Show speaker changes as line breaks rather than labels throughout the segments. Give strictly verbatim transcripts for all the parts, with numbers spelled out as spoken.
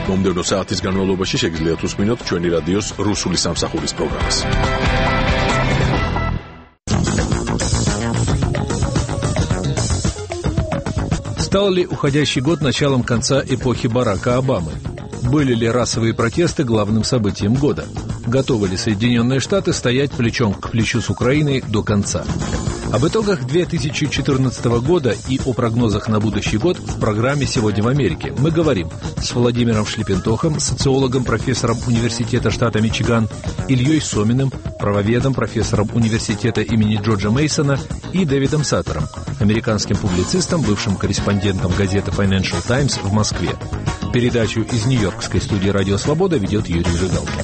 მომდევნო საათის განმავლობაში შეგიძლიათ უსმინოთ ჩვენი რადიოს რუსული სამსახურის პროგრამას.
Стал ли уходящий год началом конца эпохи Барака Обамы? Были ли расовые протесты главным событием года? Готовы ли Соединенные Штаты стоять плечом к плечу с Украиной до конца? Об итогах две тысячи четырнадцатого года и о прогнозах на будущий год в программе «Сегодня в Америке» мы говорим с Владимиром Шлипентохом, социологом, профессором Университета штата Мичиган, Ильей Соминым, правоведом, профессором Университета имени Джорджа Мейсона, и Дэвидом Саттером, американским публицистом, бывшим корреспондентом газеты Financial Times в Москве. Передачу из Нью-Йоркской студии «Радио Свобода» ведет Юрий Жигалкин.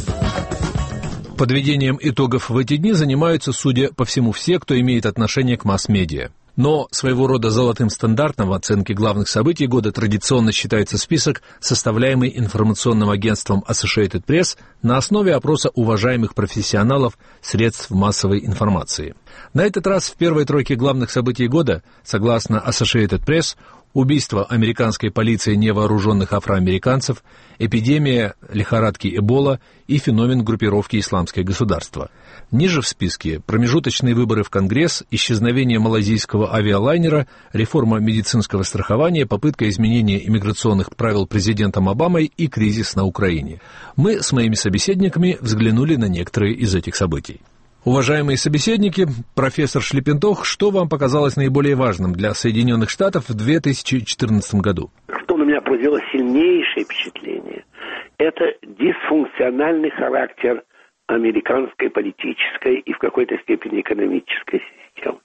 Подведением итогов в эти дни занимаются, судя по всему, все, кто имеет отношение к масс-медиа. Но своего рода золотым стандартом в оценке главных событий года традиционно считается список, составляемый информационным агентством Associated Press на основе опроса уважаемых профессионалов средств массовой информации. На этот раз в первой тройке главных событий года, согласно Associated Press, убийство американской полиции невооруженных афроамериканцев, эпидемия лихорадки Эбола и феномен группировки «Исламское государство». Ниже в списке промежуточные выборы в Конгресс, исчезновение малайзийского авиалайнера, реформа медицинского страхования, попытка изменения иммиграционных правил президентом Обамой и кризис на Украине. Мы с моими собеседниками взглянули на некоторые из этих событий. Уважаемые собеседники, профессор Шлипентох, что вам показалось наиболее важным для Соединенных Штатов в две тысячи четырнадцатом году?
Что на меня произвело сильнейшее впечатление, это дисфункциональный характер американской политической и в какой-то степени экономической системы.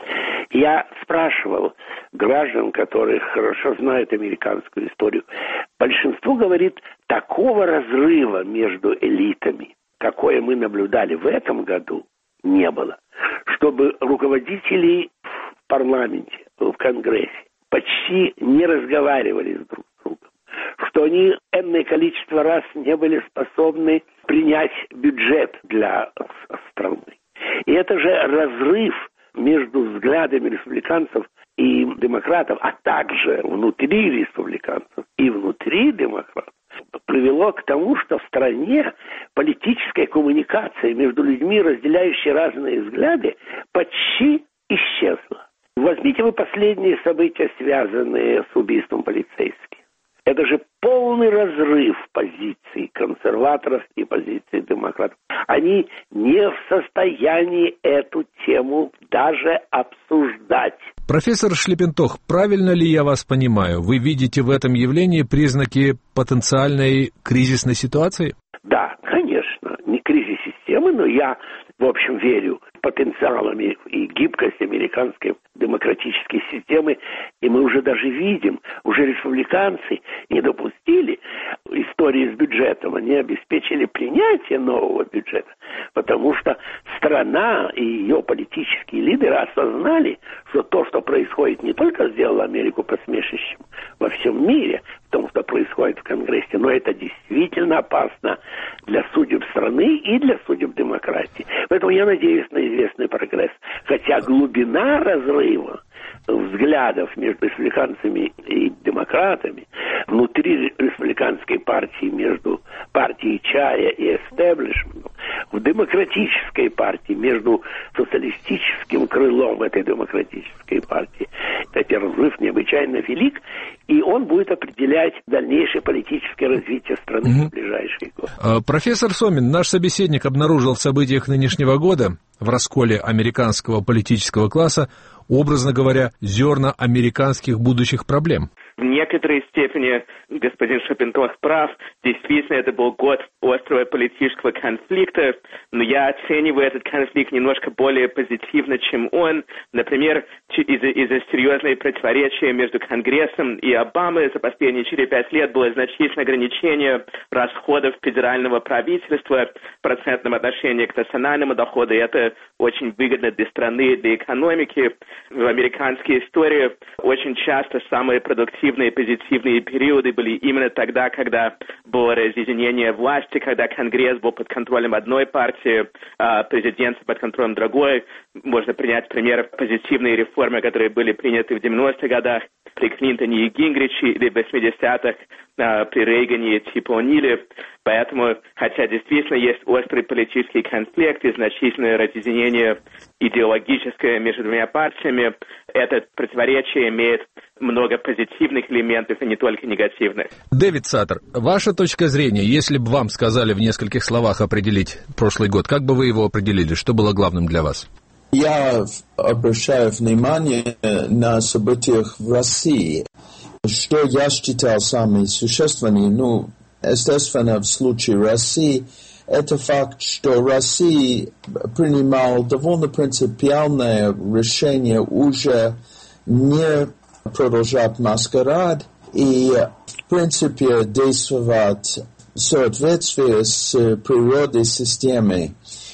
Я спрашивал граждан, которые хорошо знают американскую историю, большинство говорит, такого разрыва между элитами, какое мы наблюдали в этом году, не было. Чтобы руководители в парламенте, в Конгрессе почти не разговаривали с друг с другом, что они энное количество раз не были способны принять бюджет для страны. И это же разрыв между взглядами республиканцев и демократов, а также внутри республиканцев и внутри демократов, привело к тому, что в стране политическая коммуникация между людьми, разделяющие разные взгляды, почти исчезла. Возьмите вы последние события, связанные с убийством полицейских. Это же полный разрыв позиций консерваторов и позиций демократов. Они не в состоянии эту тему даже обсуждать.
Профессор Шлипентох, правильно ли я вас понимаю? Вы видите в этом явлении признаки потенциальной кризисной ситуации?
Да, конечно, не кризис системы, но я, в общем, верю потенциалами и гибкость американской демократической системы, и мы уже даже видим, уже республиканцы не допустили истории с бюджетом, они обеспечили принятие нового бюджета, потому что страна и ее политические лидеры осознали, что то, что происходит, не только сделало Америку посмешищем во всем мире, в том, что происходит в Конгрессе, но это действительно опасно для судеб страны и для судеб демократии. Поэтому я надеюсь на известный прогресс. Хотя глубина разрыва взглядов между республиканцами и демократами, внутри республиканской партии между партией чая и эстеблишментом, в демократической партии между социалистическим крылом этой демократической партии, этот разрыв необычайно велик, и он будет определять дальнейшее политическое развитие страны mm-hmm. в ближайшие годы.
Профессор Сомин, наш собеседник обнаружил в событиях нынешнего года, в расколе американского политического класса, образно говоря, зерна американских будущих проблем.
В некоторой степени господин Шлипентох прав. Действительно, это был год острого политического конфликта, но я оцениваю этот конфликт немножко более позитивно, чем он. Например, из-за, из-за серьезной противоречия между Конгрессом и Обамой за последние четыре-пять лет было значительное ограничение расходов федерального правительства в процентном отношении к национальному доходу, и это очень выгодно для страны и для экономики. В американской истории очень часто самые продуктивные позитивные периоды были именно тогда, когда было разъединение власти, когда Конгресс был под контролем одной партии, а президент под контролем другой. Можно принять пример позитивные реформы, которые были приняты в девяностых годах. при Клинтоне и Гингриче, или в восьмидесятых а, при Рейгане типа О'Ниле. Поэтому, хотя действительно есть острый политический конфликт и значительное разъединение идеологическое между двумя партиями, это противоречие имеет много позитивных элементов и не только негативных.
Дэвид Саттер, ваша точка зрения, если бы вам сказали в нескольких словах определить прошлый год, как бы вы его определили? Что было главным для вас?
Я обращаю внимание на события в России. Что я считал самым существенным, ну, естественно, в случае России, это факт, что Россия принимала довольно принципиальное решение уже не продолжать маскарад и, в принципе, действовать в соответствии с природой системы.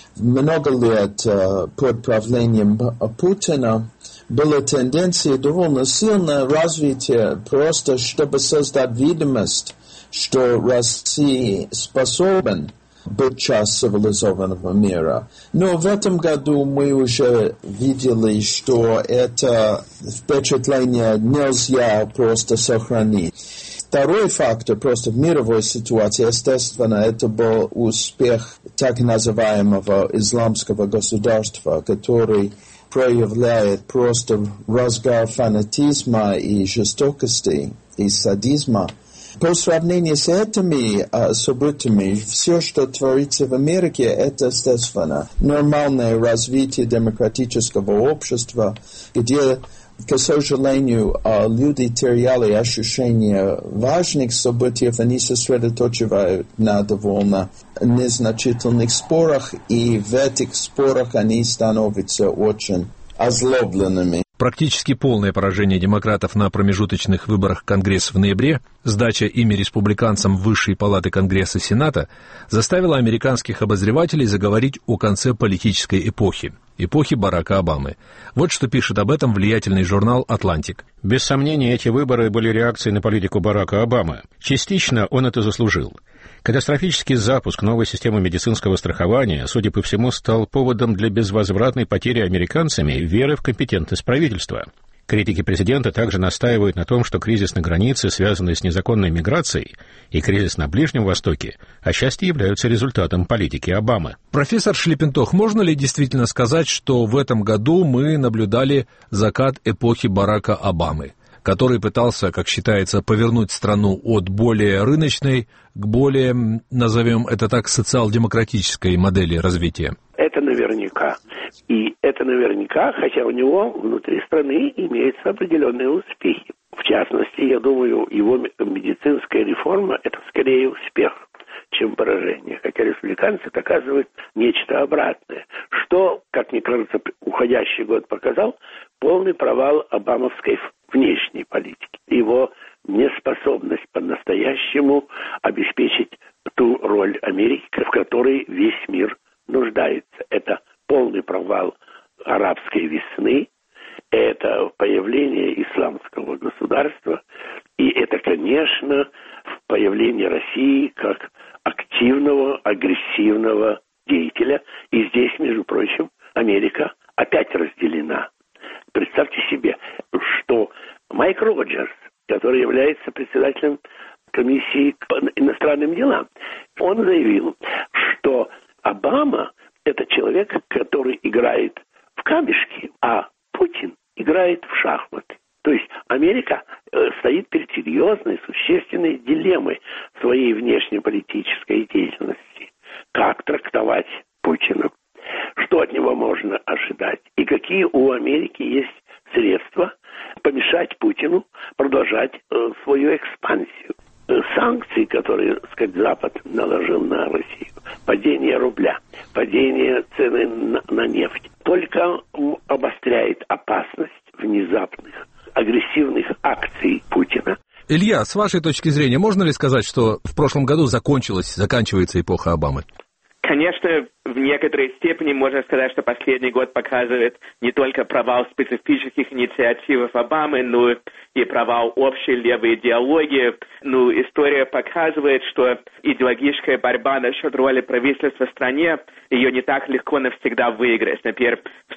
Много лет под правлением Путина была тенденция довольно сильное развитие, просто чтобы создать видимость, что Россия способна быть частью цивилизованного мира. Но в этом году мы уже видели, что это впечатление нельзя просто сохранить. Второй фактор просто в мировой ситуации, естественно, это был успех так называемого исламского государства, который проявляет просто разгар фанатизма и жестокости, и садизма. По сравнению с этими uh, событиями, все, что творится в Америке, это, естественно, нормальное развитие демократического общества, где, к сожалению, uh, люди теряли ощущение важных событий, они сосредоточивают на довольно незначительных спорах, и в этих спорах они становятся очень озлобленными.
Практически полное поражение демократов на промежуточных выборах Конгресса в ноябре, сдача ими республиканцам Высшей палаты Конгресса и Сената заставила американских обозревателей заговорить о конце политической эпохи, эпохи Барака Обамы. Вот что пишет об этом влиятельный журнал «Атлантик».
Без сомнения, эти выборы были реакцией на политику Барака Обамы. Частично он это заслужил. Катастрофический запуск новой системы медицинского страхования, судя по всему, стал поводом для безвозвратной потери американцами веры в компетентность правительства. Критики президента также настаивают на том, что кризис на границе, связанный с незаконной миграцией, и кризис на Ближнем Востоке отчасти являются результатом политики Обамы.
Профессор Шлиппентох, можно ли действительно сказать, что в этом году мы наблюдали закат эпохи Барака Обамы, который пытался, как считается, повернуть страну от более рыночной к более, назовем это так, социал-демократической модели развития?
Это наверняка. И это наверняка, хотя у него внутри страны имеются определенные успехи. В частности, я думаю, его медицинская реформа – это скорее успех, чем поражение. Хотя республиканцы доказывают нечто обратное. Что, как мне кажется, уходящий год показал, полный провал обамовской внешней политики. Его неспособность по-настоящему обеспечить ту роль Америки, в которой весь мир нуждается. Это полный провал арабской весны, это появление исламского государства, и это, конечно, появление России как активного, агрессивного деятеля. И здесь, между прочим, Америка опять разделена. Представьте себе, что Майк Роджерс, который является председателем комиссии по иностранным делам, он заявил, что Обама – это человек, который играет в камешки, а Путин играет в шахматы. То есть Америка стоит перед серьезной, существенной дилеммой своей внешнеполитической деятельности. Как трактовать Путина? Что от него можно ожидать? И какие у Америки есть средства помешать Путину продолжать э, свою экспансию? Санкции, которые, так сказать, Запад наложил на Россию, падение рубля, падение цены на, на нефть, только обостряет опасность внезапных агрессивных акций Путина.
Илья, с вашей точки зрения, можно ли сказать, что в прошлом году закончилась, заканчивается эпоха Обамы?
Конечно, в некоторой степени можно сказать, что последний год показывает не только провал специфических инициатив Обамы, но и провал общей левой идеологии. Ну, история показывает, что идеологическая борьба насчет роли правительства в стране, ее не так легко навсегда выиграть. Например, в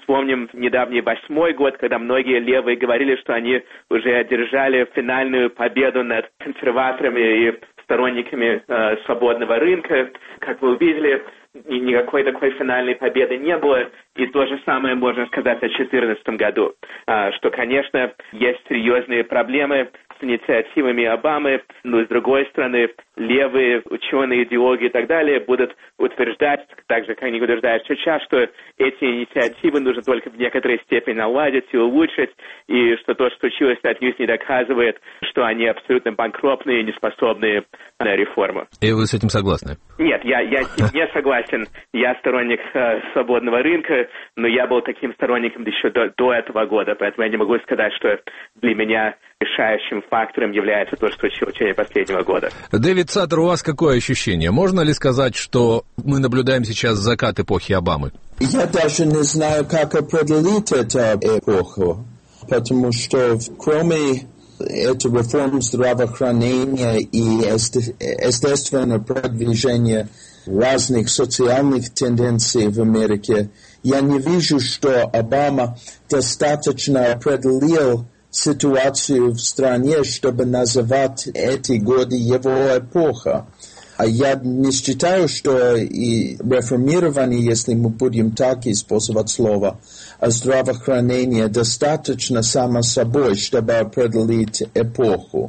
вспомним недавний восьмой год, когда многие левые говорили, что они уже одержали финальную победу над консерваторами и сторонниками э, свободного рынка. Как вы увидели, никакой такой финальной победы не было. И то же самое можно сказать о две тысячи четырнадцатом году, а, что, конечно, есть серьезные проблемы с инициативами Обамы, но, с другой стороны, левые ученые, идеологи и так далее будут утверждать, так же, как они утверждают сейчас, что эти инициативы нужно только в некоторой степени наладить и улучшить, и что то, что случилось, отнюдь не доказывает, что они абсолютно банкротные и неспособные на реформу.
И вы с этим согласны?
Нет, я, я не согласен. Я сторонник э, свободного рынка, но я был таким сторонником еще до, до этого года, поэтому я не могу сказать, что для меня решающим фактором является то, что случилось в течение последнего года.
Дэвид Саттер, у вас какое ощущение? Можно ли сказать, что мы наблюдаем сейчас закат эпохи Обамы?
Я даже не знаю, как определить эту эпоху, потому что кроме этой реформы здравоохранения и естественного продвижения разных социальных тенденций в Америке, я не вижу, что Обама достаточно определил ситуацию в стране, чтобы называть эти годы его эпоха. А я не считаю, что и реформирование, если мы будем так использовать слово, а здравоохранение достаточно само собой, чтобы определить эпоху.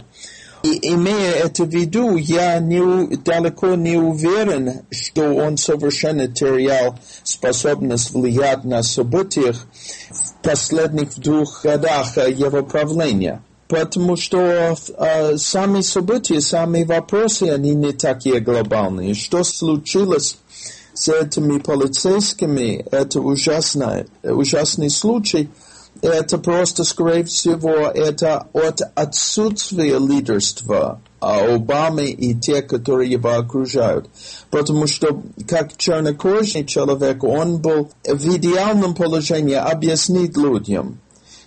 И имея это в виду, я не, далеко не уверен, что он совершенно терял способность влиять на события в последних двух годах его правления. Потому что э, сами события, сами вопросы, они не такие глобальные. Что случилось с этими полицейскими, это ужасный, ужасный случай. Это просто, скорее всего, это от отсутствия лидерства Обамы и тех, которые его окружают. Потому что, как чернокожий человек, он был в идеальном положении объяснить людям,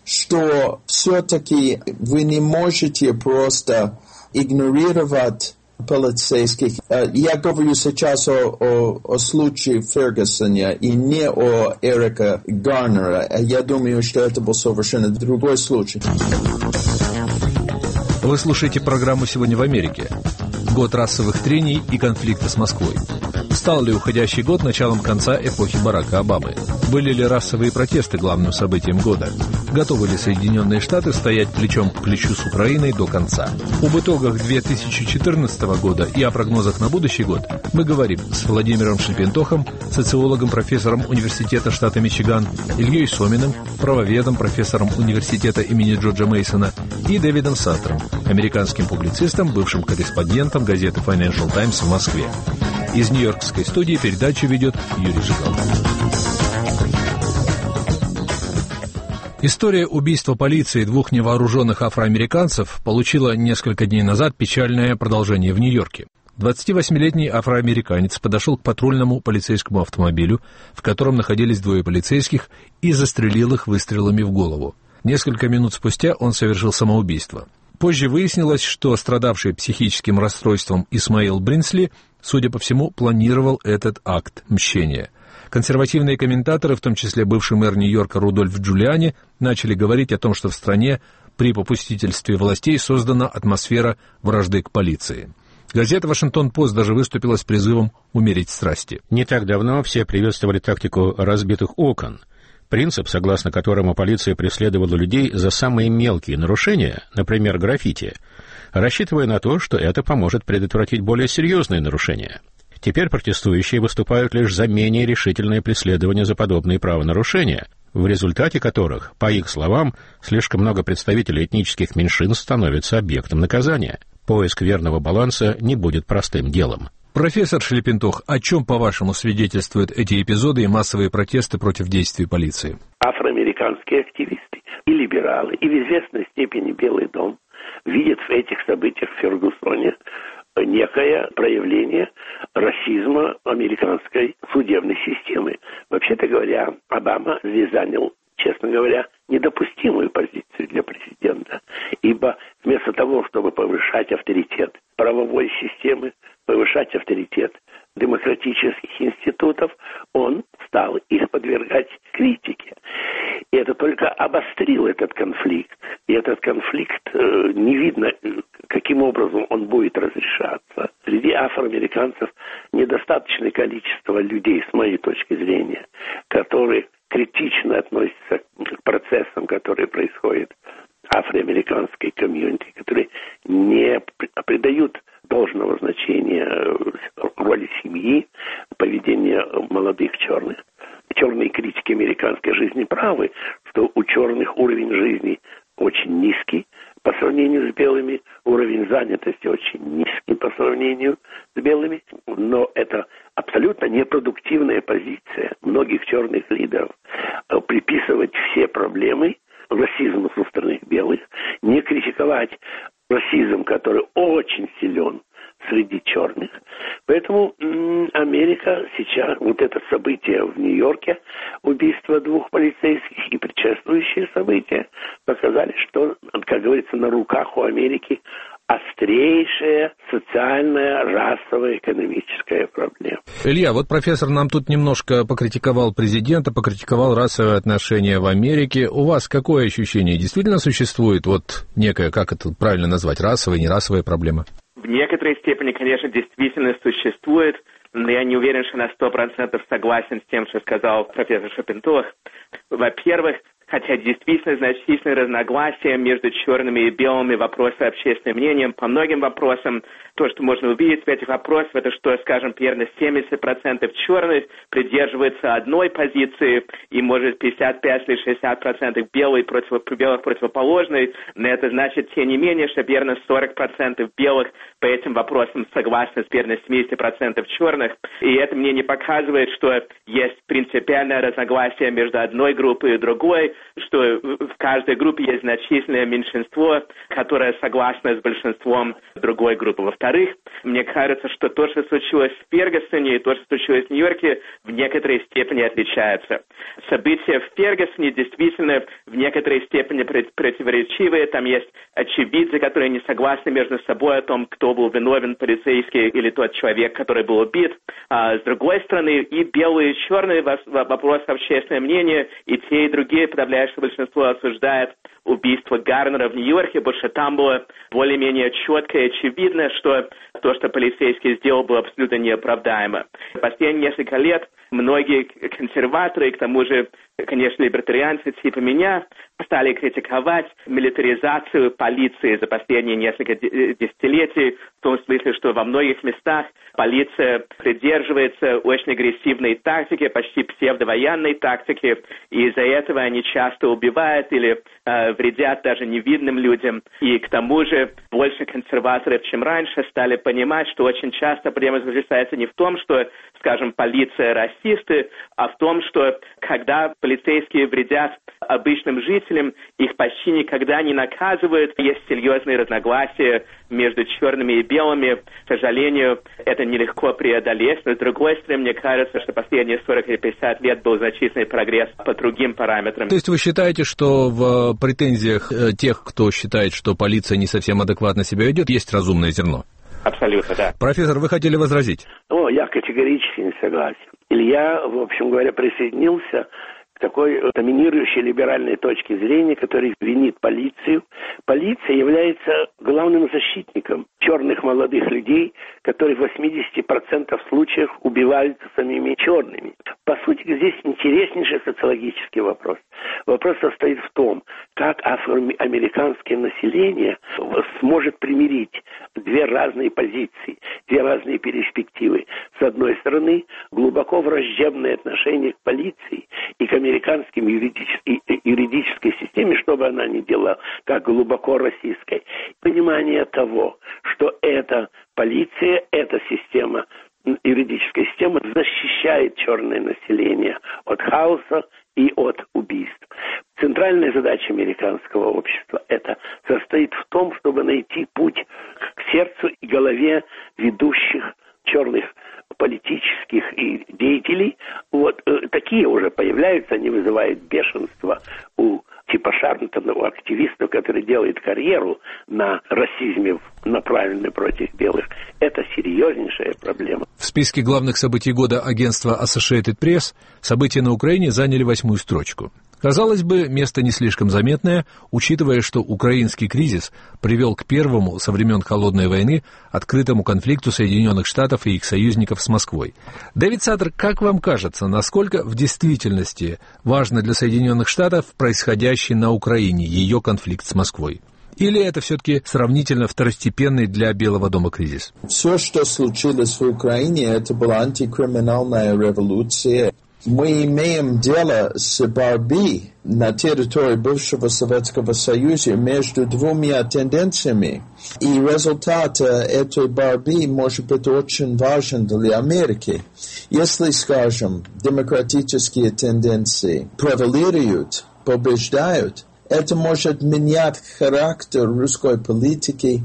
что все-таки вы не можете просто игнорировать полицейских. Я говорю сейчас о, о, о случае Фергюсона и не о Эрика Гарнера. Я думаю, что это был совершенно другой случай.
Вы слушаете программу «Сегодня в Америке». Год расовых трений и конфликта с Москвой. Стал ли уходящий год началом конца эпохи Барака Обамы? Были ли расовые протесты главным событием года? Готовы ли Соединенные Штаты стоять плечом к плечу с Украиной до конца? Об итогах две тысячи четырнадцатого года и о прогнозах на будущий год мы говорим с Владимиром Шлепентохом, социологом, профессором Университета штата Мичиган, Ильей Соминым, правоведом, профессором Университета имени Джорджа Мейсона, и Дэвидом Саттером, американским публицистом, бывшим корреспондентом газеты Financial Times в Москве. Из нью-йоркской студии передачу ведет Юрий Жигал. История убийства полиции двух невооруженных афроамериканцев получила несколько дней назад печальное продолжение в Нью-Йорке. двадцативосьмилетний афроамериканец подошел к патрульному полицейскому автомобилю, в котором находились двое полицейских, и застрелил их выстрелами в голову. Несколько минут спустя он совершил самоубийство. Позже выяснилось, что страдавший психическим расстройством Исмаил Бринсли, судя по всему, планировал этот акт мщения. Консервативные комментаторы, в том числе бывший мэр Нью-Йорка Рудольф Джулиани, начали говорить о том, что в стране при попустительстве властей создана атмосфера вражды к полиции. Газета «Вашингтон-Пост» даже выступила с призывом умерить страсти.
Не так давно все приветствовали тактику разбитых окон. Принцип, согласно которому полиция преследовала людей за самые мелкие нарушения, например, граффити, рассчитывая на то, что это поможет предотвратить более серьезные нарушения. Теперь протестующие выступают лишь за менее решительное преследование за подобные правонарушения, в результате которых, по их словам, слишком много представителей этнических меньшинств становится объектом наказания. Поиск верного баланса не будет простым делом.
Профессор Шлепентох, о чем, по-вашему, свидетельствуют эти эпизоды и массовые протесты против действий полиции?
Афроамериканские активисты и либералы, и в известной степени Белый дом видят в этих событиях в Фергюсоне некое проявление расизма американской судебной системы. Вообще-то говоря, Обама здесь занял, честно говоря, недопустимую позицию для президента, ибо вместо того, чтобы повышать авторитет правовой системы, повышать авторитет демократических институтов, он стал их подвергать критике. И это только обострило этот конфликт. И этот конфликт э, не видно, каким образом он будет разрешаться. Среди афроамериканцев недостаточное количество людей, с моей точки зрения, которые критично относятся к процессам, которые происходят в афроамериканской комьюнити, которые не придают должного значения роли семьи, поведению молодых черных. Черные критики американской жизни правы, что у черных уровень жизни очень низкий по сравнению с белыми, уровень занятости очень низкий по сравнению с белыми, но это абсолютно непродуктивная позиция многих черных лидеров приписывать все проблемы расизму со стороны белых, не критиковать расизм, который очень силен среди черных. Поэтому м- Америка сейчас, вот это событие в Нью-Йорке, убийство двух полицейских и предшествующие события, показали, что, как говорится, на руках у Америки острейшая социальная, расовая, экономическая проблема.
Илья, вот профессор нам тут немножко покритиковал президента, покритиковал расовые отношения в Америке. У вас какое ощущение? Действительно существует вот некая, как это правильно назвать, расовая, нерасовая проблема?
В некоторой степени, конечно, действительно существует, но я не уверен, что на сто процентов согласен с тем, что сказал профессор Шапентох. Во-первых, хотя действительно значительные разногласия между черными и белыми в вопросе общественным мнением, по многим вопросам, то, что можно увидеть в этих вопросах, это что, скажем, примерно семьдесят процентов черных придерживаются одной позиции, и, может, пятьдесят пять или шестьдесят процентов белых против, белых противоположной, но это значит, тем не менее, что примерно сорок процентов белых по этим вопросам согласны с примерно семьдесят процентов черных, и это мне не показывает, что есть принципиальное разногласие между одной группой и другой, что в каждой группе есть значительное меньшинство, которое согласно с большинством другой группы. Во-вторых, мне кажется, что то, что случилось в Фергюсоне и то, что случилось в Нью-Йорке, в некоторой степени отличаются. События в Фергюсоне действительно в некоторой степени противоречивые. Там есть очевидцы, которые не согласны между собой о том, кто был виновен, полицейский или тот человек, который был убит. А с другой стороны, и белые, и черные вопросы общественного мнения, и те, и другие подавляющее большинство осуждает убийство Гарнера в Нью-Йорке, потому что там было более-менее четко и очевидно, что то, что полицейский сделал, было абсолютно неоправдаемо. В последние несколько лет многие консерваторы, и к тому же, конечно, либертарианцы типа меня, стали критиковать милитаризацию полиции за последние несколько десятилетий, в том смысле, что во многих местах полиция придерживается очень агрессивной тактики, почти псевдовоенной тактики, и из-за этого они часто убивают или э, вредят даже невинным людям. И к тому же больше консерваторов, чем раньше, стали понимать, что очень часто проблема заключается не в том, что, скажем, полиция расисты, а в том, что когда полицейские вредят обычным жителям, их почти никогда не наказывают. Есть серьезные разногласия между черными и белыми. К сожалению, это нелегко преодолеть. Но, с другой стороны, мне кажется, что последние сорок или пятьдесят лет был значительный прогресс по другим параметрам.
То есть вы считаете, что в претензиях тех, кто считает, что полиция не совсем адекватно себя ведет, есть разумное зерно?
Абсолютно, да.
Профессор, вы хотели возразить?
О, я категорически не согласен. Илья, в общем говоря, присоединился к такой доминирующей либеральной точке зрения, которая винит полицию. Полиция является главным защитником черных молодых людей, которые в восемьдесят процентов случаев убиваются самими черными. По сути, здесь интереснейший социологический вопрос. Вопрос состоит в том, как афроамериканское население сможет примирить две разные позиции, две разные перспективы. С одной стороны, глубоко враждебное отношение к полиции и к американским юридической, юридической системе, что бы она ни делала, как глубоко российской. Понимание того, что эта полиция, эта система, юридическая система защищает черное население от хаоса и от убийств. Центральная задача американского общества это состоит в том, чтобы найти путь к сердцу и голове ведущих черных политических и деятелей. Вот э, такие уже появляются, они вызывают бешенство у типа Шарлтона, у активистов, которые делают карьеру на расизме, направленной против белых. Это серьезнейшая проблема.
В списке главных событий года агентства Associated Press события на Украине заняли восьмую строчку. Казалось бы, место не слишком заметное, учитывая, что украинский кризис привел к первому со времен Холодной войны открытому конфликту Соединенных Штатов и их союзников с Москвой. Дэвид Саттер, как вам кажется, насколько в действительности важно для Соединенных Штатов происходящий на Украине, ее конфликт с Москвой? Или это все-таки сравнительно второстепенный для Белого дома кризис?
Все, что случилось в Украине, это была антикриминальная революция. Мы имеем дело с борьбой на территории бывшего Советского Союза между двумя тенденциями. И результат этой борьбы может быть очень важен для Америки. Если, скажем, демократические тенденции превалируют, побеждают, это может менять характер русской политики,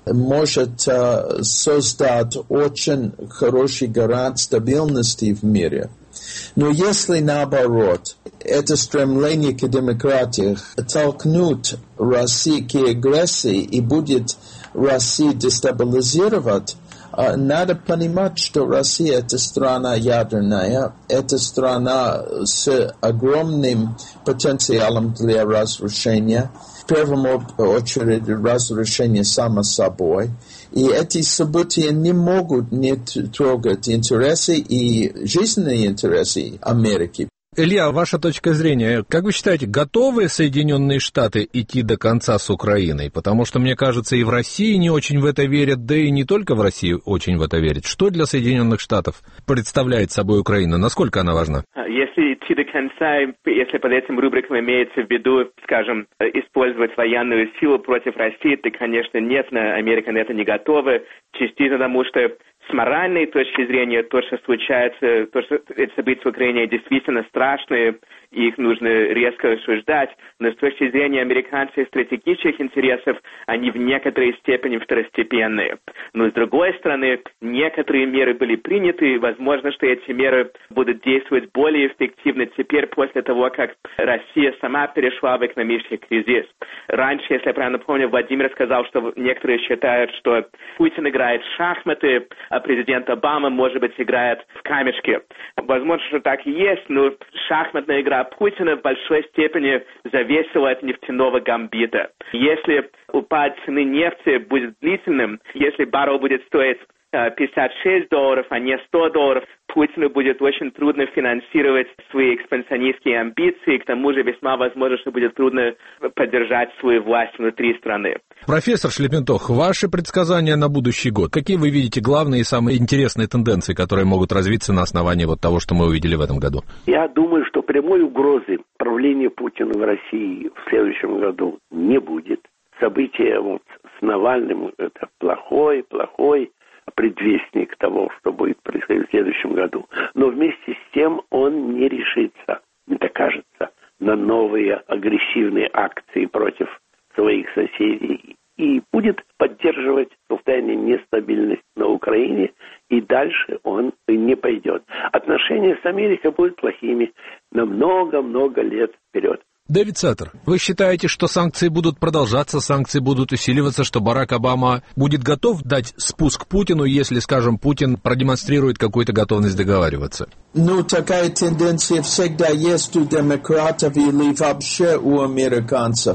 может uh, создать очень хороший гарант стабильности в мире. Но если наоборот, это стремление к демократии толкнут Россию к агрессии и будет Россию дестабилизировать, надо понимать, что Россия – это страна ядерная, это страна с огромным потенциалом для разрушения, в первую очередь разрушения само собой. И эти события не могут не трогать интересы и жизненные интересы Америки.
Илья, ваша точка зрения, как вы считаете, готовы Соединенные Штаты идти до конца с Украиной? Потому что, мне кажется, и в России не очень в это верят, да и не только в России очень в это верят. Что для Соединенных Штатов представляет собой Украина? Насколько она важна?
Если идти до конца, если под этим рубриком имеется в виду, скажем, использовать военную силу против России, то, конечно, нет, Америка на это не готова. Частично потому, что с моральной точки зрения то, что случается, то, что эти события в Украине действительно страшные, и их нужно резко осуждать, но с точки зрения американских стратегических интересов они в некоторой степени второстепенные. Но с другой стороны, некоторые меры были приняты, и возможно, что эти меры будут действовать более эффективно теперь, после того, как Россия сама перешла в экономический кризис. Раньше, если я правильно помню, Владимир сказал, что некоторые считают, что Путин играет в шахматы, а президент Обама, может быть, играет в камешки. Возможно, что так и есть, но шахматная игра Путина в большой степени зависела от нефтяного гамбита. Если упад цены нефти будет длительным, если баррел будет стоить пятьдесят шесть долларов, а не сто долларов, Путину будет очень трудно финансировать свои экспансионистские амбиции, к тому же весьма возможно, что будет трудно поддержать свою власть внутри страны.
Профессор Шлепентох, ваши предсказания на будущий год, какие вы видите главные и самые интересные тенденции, которые могут развиться на основании вот того, что мы увидели в этом году?
Я думаю, что прямой угрозы правления Путина в России в следующем году не будет. События вот с Навальным – это плохой, плохой предвестник того, что будет происходить в следующем году. Но вместе с тем он не решится, мне так кажется, на новые агрессивные акции против своих соседей и будет поддерживать состояние нестабильности на Украине, и дальше он не пойдет. Отношения с Америкой будут плохими на много-много лет вперед.
Дэвид Саттер, вы считаете, что санкции будут продолжаться, санкции будут усиливаться, что Барак Обама будет готов дать спуск Путину, если, скажем, Путин продемонстрирует какую-то готовность договариваться?
Ну, такая тенденция всегда есть у демократов или вообще у американцев.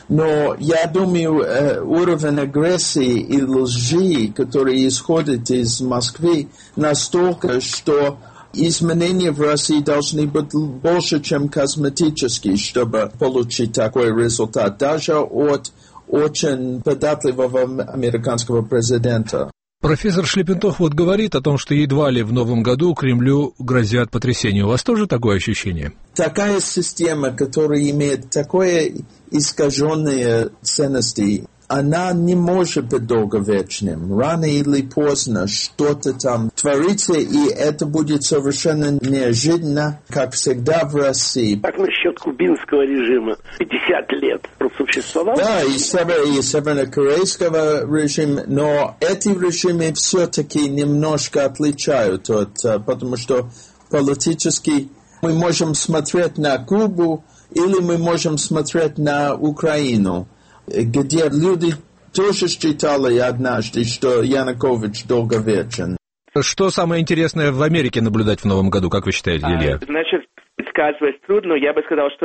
Но я думаю, уровень агрессии и лжи, который исходит из Москвы, настолько, что изменения в России должны быть больше, чем косметические, чтобы получить такой результат, даже от очень податливого американского президента.
Профессор Шлепентох вот говорит о том, что едва ли в новом году Кремлю грозят потрясения. У вас тоже такое ощущение?
Такая система, которая имеет такое искаженные ценности, она не может быть долговечным. Рано или поздно что-то там творится, и это будет совершенно неожиданно, как всегда в России.
Как насчет кубинского режима? пятьдесят лет просуществовал?
Да, и, север, и северокорейского режима, но эти режимы все-таки немножко отличают, от, потому что политически мы можем смотреть на Кубу, или мы можем смотреть на Украину, где люди тоже считали однажды, что Янукович долговечен.
Что самое интересное в Америке наблюдать в новом году, как вы считаете, Илья?
А, значит, предсказывать трудно. Я бы сказал, что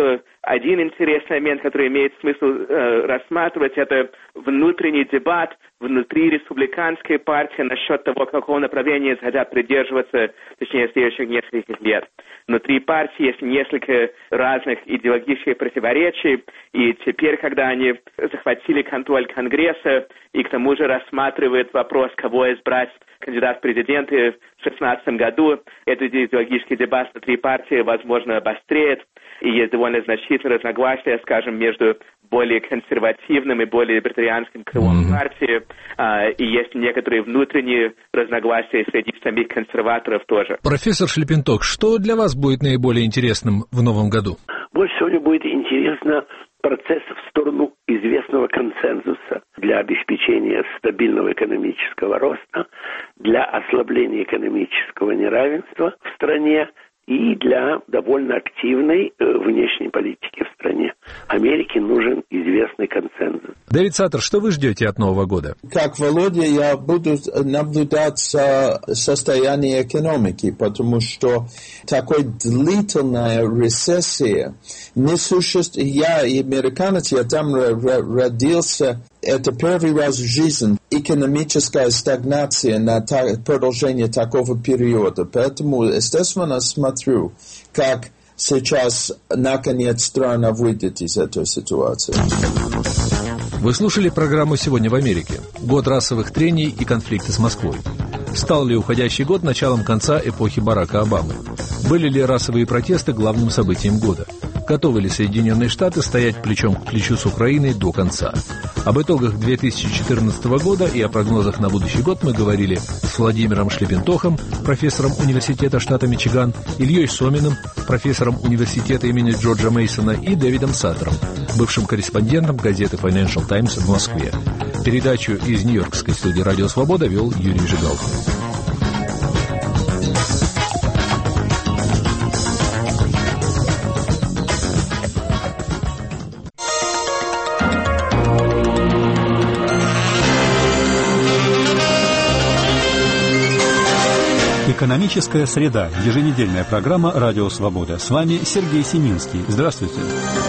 один интересный момент, который имеет смысл э, рассматривать, это внутренний дебат внутри республиканской партии насчет того, какого направления хотят придерживаться, точнее, в следующих нескольких лет. Внутри партии есть несколько разных идеологических противоречий, и теперь, когда они захватили контроль Конгресса и к тому же рассматривают вопрос, кого избрать кандидат в президенты в две тысячи шестнадцатом году, этот идеологический дебат внутри партии, возможно, обостреет, и есть довольно значительное разногласие, скажем, между более консервативным и более либертарианским крылом mm-hmm. партии, а, и есть некоторые внутренние разногласия среди самих консерваторов тоже.
Профессор Шлепенток, что для вас будет наиболее интересным в новом году?
Больше всего мне будет интересно процесс в сторону известного консенсуса для обеспечения стабильного экономического роста, для ослабления экономического неравенства в стране и для довольно активной э, внешней политики в стране. Америке нужен известный консенсус.
Дэвид Саттер, что вы ждете от Нового года?
Как Володя, я буду наблюдать за состоянием экономики, потому что такой длительная рецессия не существует. Я американец, я там родился. Это первый раз в жизни экономическая стагнация на та- продолжение такого периода. Поэтому, естественно, смотрю, как сейчас, наконец, страна выйдет из этой ситуации.
Вы слушали программу «Сегодня в Америке». Год расовых трений и конфликта с Москвой. Стал ли уходящий год началом конца эпохи Барака Обамы? Были ли расовые протесты главным событием года? Готовы ли Соединенные Штаты стоять плечом к плечу с Украиной до конца? Об итогах две тысячи четырнадцатого года и о прогнозах на будущий год мы говорили с Владимиром Шлепентохом, профессором Университета штата Мичиган, Ильей Соминым, профессором Университета имени Джорджа Мейсона, и Дэвидом Саттером, бывшим корреспондентом газеты Financial Times в Москве. Передачу из Нью-Йоркской студии «Радио Свобода» вел Юрий Жигалкин.
Экономическая среда. Еженедельная программа «Радио Свобода». С вами Сергей Семинский. Здравствуйте.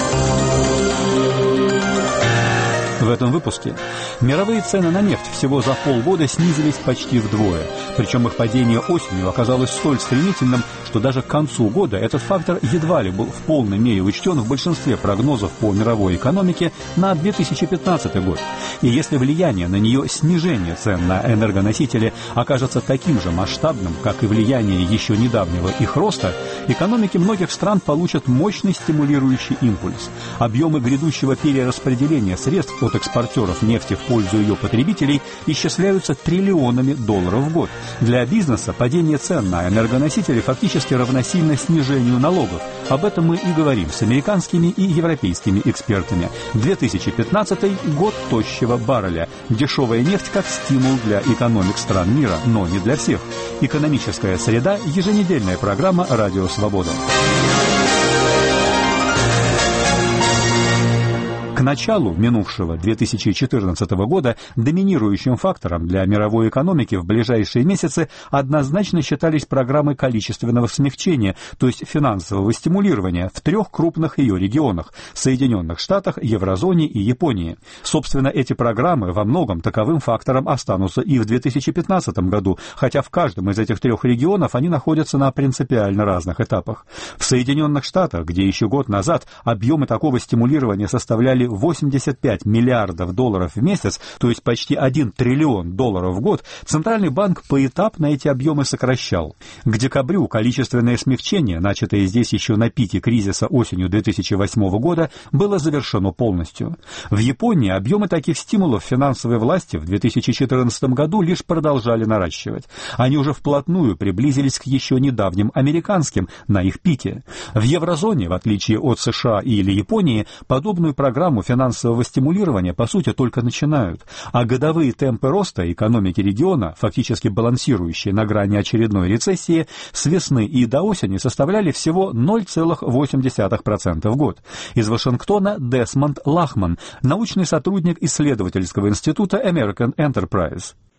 В этом выпуске мировые цены на нефть всего за полгода снизились почти вдвое. Причем их падение осенью оказалось столь стремительным, что даже к концу года этот фактор едва ли был в полной мере учтен в большинстве прогнозов по мировой экономике на две тысячи пятнадцатый год. И если влияние на нее снижение цен на энергоносители окажется таким же масштабным, как и влияние еще недавнего их роста, экономики многих стран получат мощный стимулирующий импульс. Объемы грядущего перераспределения средств от экспортеров нефти в пользу ее потребителей исчисляются триллионами долларов в год. Для бизнеса падение цен на энергоносители фактически равносильно снижению налогов. Об этом мы и говорим с американскими и европейскими экспертами. две тысячи пятнадцатый год тощего барреля. Дешевая нефть как стимул для экономик стран мира, но не для всех. Экономическая среда. Еженедельная программа «Радио Свобода». К началу минувшего две тысячи четырнадцатого года доминирующим фактором для мировой экономики в ближайшие месяцы однозначно считались программы количественного смягчения, то есть финансового стимулирования в трех крупных ее регионах – Соединенных Штатах, Еврозоне и Японии. Собственно, эти программы во многом таковым фактором останутся и в две тысячи пятнадцатом году, хотя в каждом из этих трех регионов они находятся на принципиально разных этапах. В Соединенных Штатах, где еще год назад объемы такого стимулирования составляли восемьдесят пять миллиардов долларов в месяц, то есть почти один триллион долларов в год, Центральный банк поэтапно эти объемы сокращал. К декабрю количественное смягчение, начатое здесь еще на пике кризиса осенью две тысячи восьмого года, было завершено полностью. В Японии объемы таких стимулов финансовой власти в две тысячи четырнадцатом году лишь продолжали наращивать. Они уже вплотную приблизились к еще недавним американским на их пике. В еврозоне, в отличие от США или Японии, подобную программу финансового стимулирования, по сути, только начинают, а годовые темпы роста экономики региона, фактически балансирующие на грани очередной рецессии, с весны и до осени составляли всего ноль целых восемь десятых процента в год. Из Вашингтона Десмонд Лахман, научный сотрудник исследовательского института American Enterprise.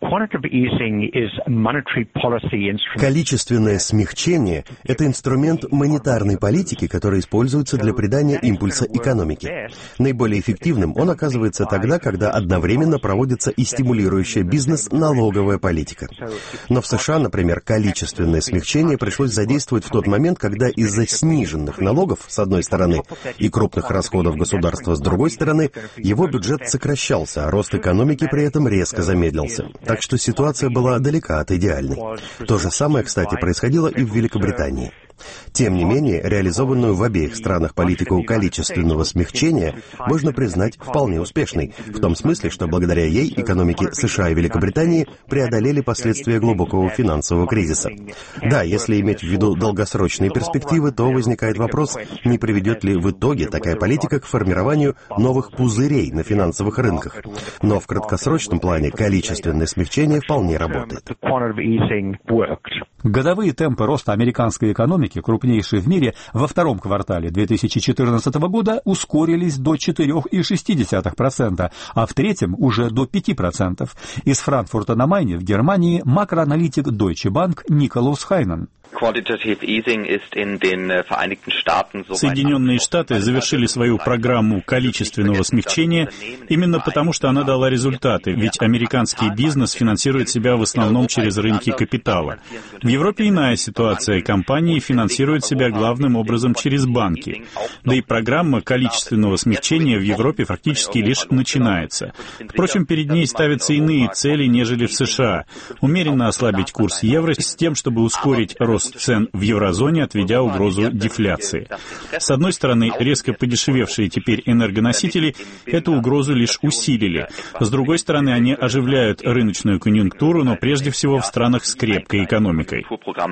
Количественное смягчение – это инструмент монетарной политики, который используется для придания импульса экономике. Наиболее эффективным он оказывается тогда, когда одновременно проводится и стимулирующая бизнес налоговая политика. Но в США, например, количественное смягчение пришлось задействовать в тот момент, когда из-за сниженных налогов, с одной стороны, и крупных расходов государства, с другой стороны, его бюджет сокращался, а рост экономики при этом резко замедлился. Так что ситуация была далека от идеальной. То же самое, кстати, происходило и в Великобритании. Тем не менее, реализованную в обеих странах политику количественного смягчения можно признать вполне успешной, в том смысле, что благодаря ей экономики США и Великобритании преодолели последствия глубокого финансового кризиса. Да, если иметь в виду долгосрочные перспективы, то возникает вопрос, не приведет ли в итоге такая политика к формированию новых пузырей на финансовых рынках. Но в краткосрочном плане количественное смягчение вполне работает.
Годовые темпы роста американской экономики, крупнейшие в мире, во втором квартале две тысячи четырнадцатого года ускорились до четыре целых шесть десятых процента, а в третьем уже до пяти процентов. Из Франкфурта на Майне в Германии макроаналитик Deutsche Bank Николаус Хайнен.
Соединенные Штаты завершили свою программу количественного смягчения именно потому, что она дала результаты, ведь американский бизнес финансирует себя в основном через рынки капитала. В Европе иная ситуация, компании финансируют себя главным образом через банки. Да и программа количественного смягчения в Европе фактически лишь начинается. Впрочем, перед ней ставятся иные цели, нежели в США. Умеренно ослабить курс евро с тем, чтобы ускорить рост цен в еврозоне, отведя угрозу дефляции. С одной стороны, резко подешевевшие теперь энергоносители эту угрозу лишь усилили. С другой стороны, они оживляют рыночную конъюнктуру, но прежде всего в странах с крепкой экономикой.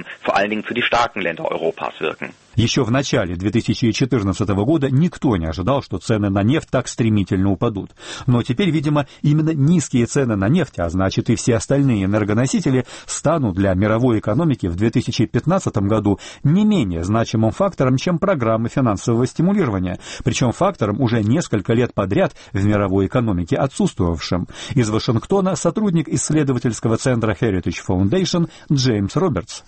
Еще в начале две тысячи четырнадцатого года никто не ожидал, что цены на нефть так стремительно упадут. Но теперь, видимо, именно низкие цены на нефть, а значит и все остальные энергоносители, станут для мировой экономики в две тысячи пятнадцатом году не менее значимым фактором, чем программы финансового стимулирования, причем фактором уже несколько лет подряд в мировой экономике отсутствовавшим. Из Вашингтона сотрудник исследовательского центра Heritage Foundation Джеймс Робертс.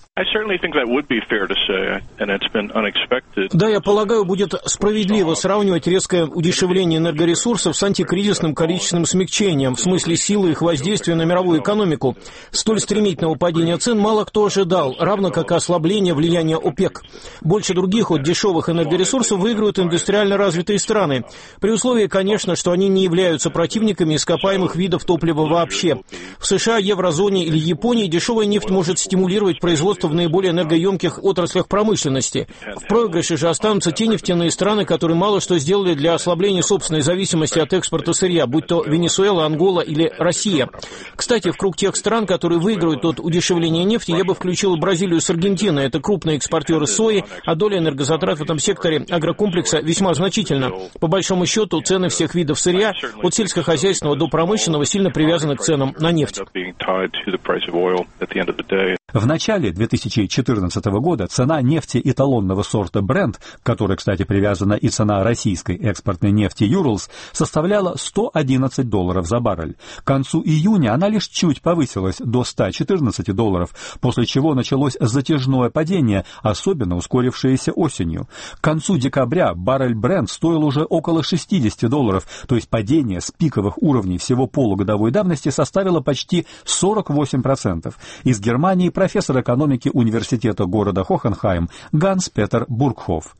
Да, я полагаю, будет справедливо сравнивать резкое удешевление энергоресурсов с антикризисным количественным смягчением, в смысле силы их воздействия на мировую экономику. Столь стремительного падения цен мало кто ожидал, равно как и ослабление влияния ОПЕК. Больше других от дешевых энергоресурсов выиграют индустриально развитые страны, при условии, конечно, что они не являются противниками ископаемых видов топлива вообще. В США, еврозоне или Японии дешевая нефть может стимулировать производство в наиболее энергоемких отраслях промышленности. В проигрыше же останутся те нефтяные страны, которые мало что сделали для ослабления собственной зависимости от экспорта сырья, будь то Венесуэла, Ангола или Россия. Кстати, в круг тех стран, которые выиграют от удешевления нефти, я бы включил Бразилию с Аргентиной. Это крупные экспортеры сои, а доля энергозатрат в этом секторе агрокомплекса весьма значительна. По большому счету, цены всех видов сырья, от сельскохозяйственного до промышленного, сильно привязаны к ценам на нефть.
В начале две тысячи четырнадцатого года цена нефти эталонного сорта Brent, к которой, кстати, привязана и цена российской экспортной нефти Urals, составляла сто одиннадцать долларов за баррель. К концу июня она лишь чуть повысилась до ста четырнадцати долларов, после чего началось затяжное падение, особенно ускорившееся осенью. К концу декабря баррель Brent стоил уже около шестидесяти долларов, то есть падение с пиковых уровней всего полугодовой давности составило почти сорок восемь процентов. Из Германии профессор экономики университета города Хохенхайм Ганс-Петер Бургхоф.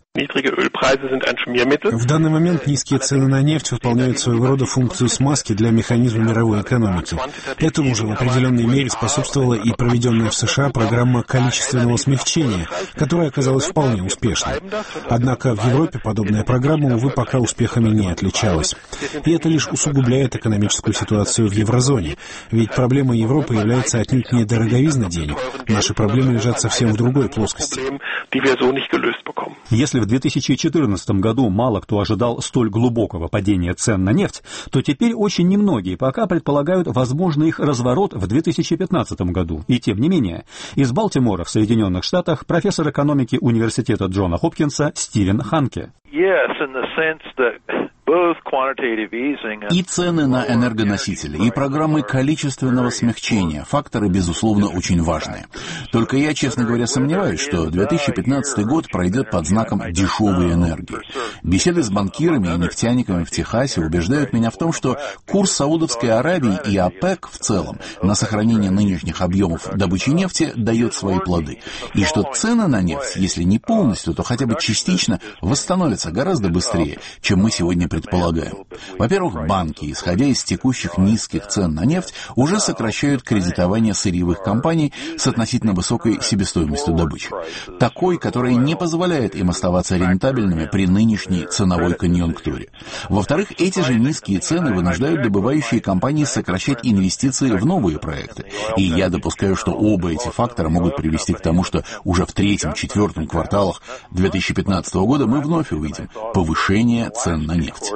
В данный момент низкие цены на нефть выполняют своего рода функцию смазки для механизма мировой экономики. Этому же в определенной мере способствовала и проведенная в США программа количественного смягчения, которая оказалась вполне успешной. Однако в Европе подобная программа, увы, пока успехами не отличалась. И это лишь усугубляет экономическую ситуацию в еврозоне. Ведь проблема Европы является отнюдь не дороговизна денег. Наши проблемы лежат совсем в другой плоскости.
Если в две тысячи четырнадцатом году мало кто ожидал столь глубокого падения цен на нефть, то теперь очень немногие пока предполагают возможный их разворот в две тысячи пятнадцатом году. И тем не менее, из Балтимора в Соединенных Штатах профессор экономики университета Джона Хопкинса Стивен Ханке.
И цены на энергоносители, и программы количественного смягчения — факторы, безусловно, очень важные. Только я, честно говоря, сомневаюсь, что две тысячи пятнадцатый год пройдет под знаком дешевой энергии. Беседы с банкирами и нефтяниками в Техасе убеждают меня в том, что курс Саудовской Аравии и ОПЕК в целом на сохранение нынешних объемов добычи нефти дает свои плоды. И что цены на нефть, если не полностью, то хотя бы частично восстановятся гораздо быстрее, чем мы сегодня предполагаем. Во-первых, банки, исходя из текущих низких цен на нефть, уже сокращают кредитование сырьевых компаний с относительно высокой себестоимостью добычи. Такой, которая не позволяет им оставаться рентабельными при нынешней ценовой конъюнктуре. Во-вторых, эти же низкие цены вынуждают добывающие компании сокращать инвестиции в новые проекты. И я допускаю, что оба эти фактора могут привести к тому, что уже в третьем-четвертом кварталах две тысячи пятнадцатого года мы вновь увидим повышение цен на нефть.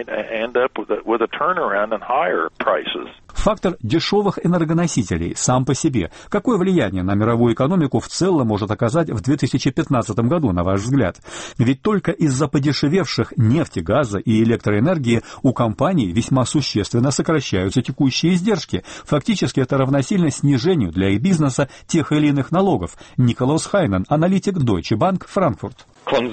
Фактор дешевых энергоносителей сам по себе. Какое влияние на мировую экономику в целом может оказать в две тысячи пятнадцатом году, на ваш взгляд? Ведь только из-за подешевевших нефти, газа и электроэнергии у компаний весьма существенно сокращаются текущие издержки. Фактически это равносильно снижению для их бизнеса тех или иных налогов. Николас Хайнен, аналитик Deutsche Bank, Франкфурт.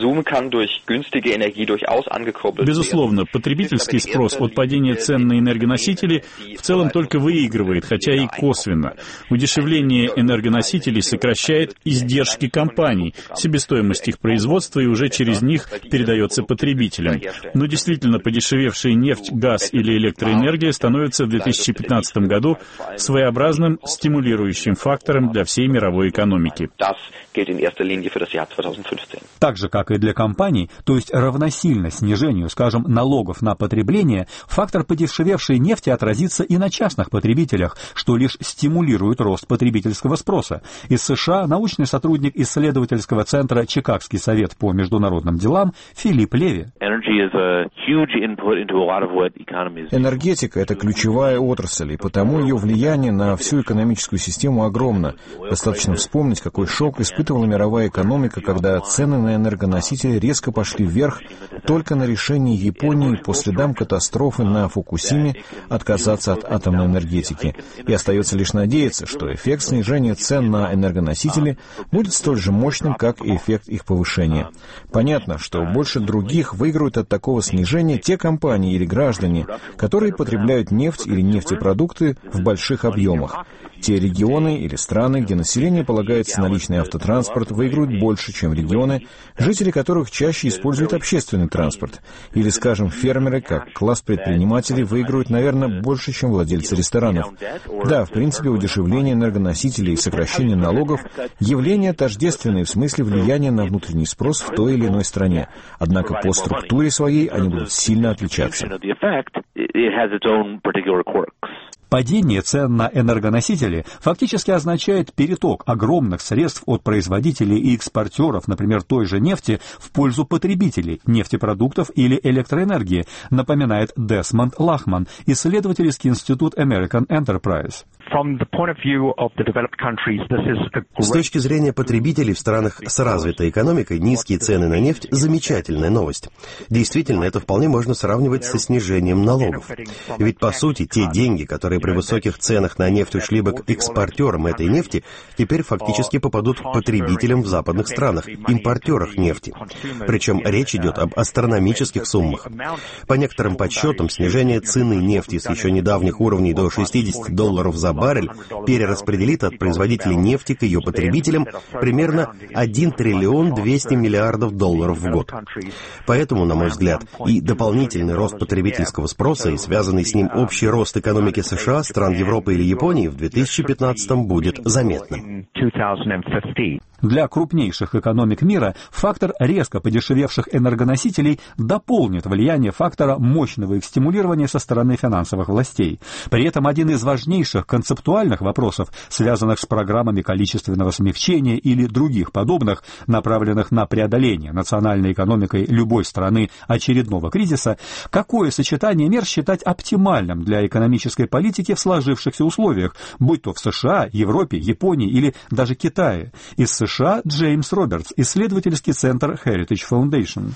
Безусловно, потребительский спрос от падения цен на энергоносители в целом только выигрывает, хотя и косвенно. Удешевление энергоносителей сокращает издержки компаний, себестоимость их производства и уже через них передается потребителям. Но действительно, подешевевшая нефть, газ или электроэнергия становятся в две тысячи пятнадцатом году своеобразным стимулирующим фактором для всей мировой экономики.
Так же, как и для компаний, то есть равносильно снижению, скажем, налогов на потребление, фактор подешевевшей нефти отразится и на частных потребителях, что лишь стимулирует рост потребительского спроса. Из США научный сотрудник исследовательского центра «Чикагский совет по международным делам» Филипп Леви.
Энергетика — это ключевая отрасль, и потому ее влияние на всю экономическую систему огромно. Достаточно вспомнить, какой шок испытывала мировая экономика, когда цены на энергоносители резко пошли вверх только на решение Японии по следам катастрофы на Фукусиме отказаться от атомной энергетики. И остается лишь надеяться, что эффект снижения цен на энергоносители будет столь же мощным, как и эффект их повышения. Понятно, что больше других выиграют от такого снижения те компании или граждане, которые потребляют нефть или нефтепродукты в больших объемах. Те регионы или страны, где население полагается на личный автотранспорт, выиграют больше, чем регионы, жители которых чаще используют общественный транспорт. Или, скажем, фермеры, как класс предпринимателей, выиграют, наверное, больше, чем владельцы ресторанов. Да, в принципе, удешевление энергоносителей и сокращение налогов — явления тождественные в смысле влияния на внутренний спрос в той или иной стране. Однако по структуре своей они будут сильно отличаться.
Падение цен на энергоносители фактически означает переток огромных средств от производителей и экспортеров, например, той же нефти, в пользу потребителей нефтепродуктов или электроэнергии, напоминает Десмонд Лахман, исследовательский институт American Enterprise.
С точки зрения потребителей в странах с развитой экономикой, низкие цены на нефть – замечательная новость. Действительно, это вполне можно сравнивать со снижением налогов. Ведь, по сути, те деньги, которые при высоких ценах на нефть ушли бы к экспортерам этой нефти, теперь фактически попадут к потребителям в западных странах, импортерах нефти. Причем речь идет об астрономических суммах. По некоторым подсчетам, снижение цены нефти с еще недавних уровней до шестидесяти долларов за баррель перераспределит от производителей нефти к ее потребителям примерно один триллион двести миллиардов долларов в год. Поэтому, на мой взгляд, и дополнительный рост потребительского спроса, и связанный с ним общий рост экономики США, стран Европы или Японии в две тысячи пятнадцатом будет заметным.
Для крупнейших экономик мира фактор резко подешевевших энергоносителей дополнит влияние фактора мощного их стимулирования со стороны финансовых властей. При этом один из важнейших концептуальных вопросов, связанных с программами количественного смягчения или других подобных, направленных на преодоление национальной экономикой любой страны очередного кризиса, какое сочетание мер считать оптимальным для экономической политики в сложившихся условиях, будь то в США, Европе, Японии или даже Китае. Из США США Джеймс Робертс, исследовательский центр Heritage Foundation.